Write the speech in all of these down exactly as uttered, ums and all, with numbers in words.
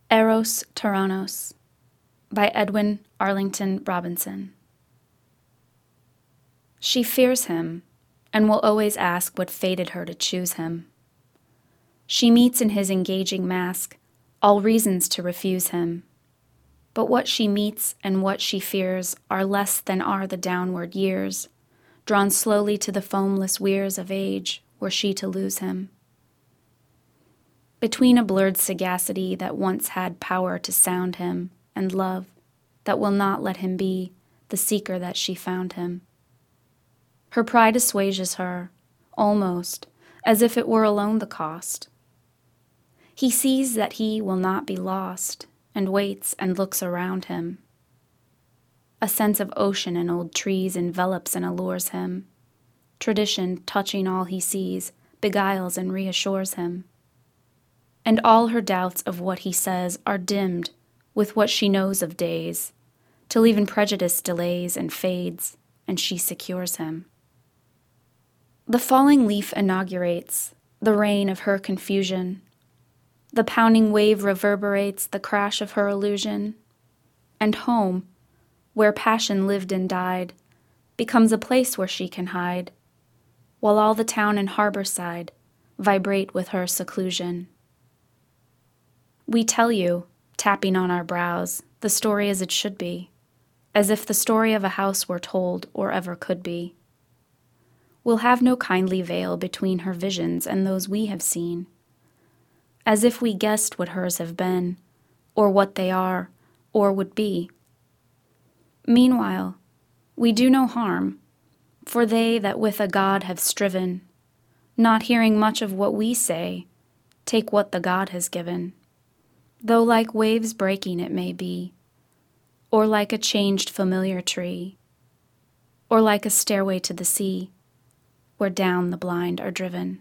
Eros Tyrannos by Edwin Arlington Robinson. She fears him, and will always ask what fated her to choose him. She meets in his engaging mask all reasons to refuse him, but what she meets and what she fears are less than are the downward years, drawn slowly to the foamless weirs of age were she to lose him. Between a blurred sagacity that once had power to sound him, and love that will not let him be the seeker that she found him. Her pride assuages her, almost, as if it were alone the cost. He sees that he will not be lost, and waits and looks around him. A sense of ocean and old trees envelops and allures him. Tradition, touching all he sees, beguiles and reassures him. And all her doubts of what he says are dimmed with what she knows of days, till even prejudice delays and fades, and she secures him. The falling leaf inaugurates the reign of her confusion. The pounding wave reverberates the crash of her illusion, and home, where passion lived and died, becomes a place where she can hide, while all the town and harbor side vibrate with her seclusion. We tell you, tapping on our brows, the story as it should be, as if the story of a house were told or ever could be. We'll have no kindly veil between her visions and those we have seen, as if we guessed what hers have been, or what they are, or would be. Meanwhile, we do no harm, for they that with a God have striven, not hearing much of what we say, take what the God has given. Though like waves breaking it may be, or like a changed familiar tree, or like a stairway to the sea, where down the blind are driven.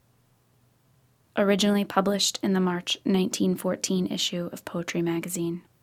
Originally published in the March nineteen fourteen issue of Poetry Magazine.